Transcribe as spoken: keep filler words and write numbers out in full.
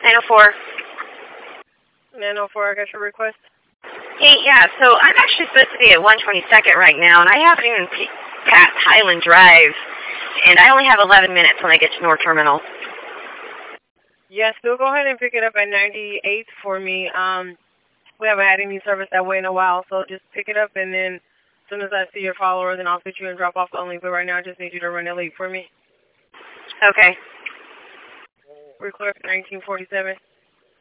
nine oh four. nine oh four, I got your request. Hey, yeah, so I'm actually supposed to be at one twenty-second right now, and I haven't even passed Highland Drive, and I only have eleven minutes when I get to North Terminal. Yes, so go ahead and pick it up at ninety-eighth for me. Um, we haven't had any service that way in a while, so just pick it up, and then as soon as I see your follower, then I'll fit you and drop off the only. But right now, I just need you to run the lead for me. Okay. Request nineteen forty-seven.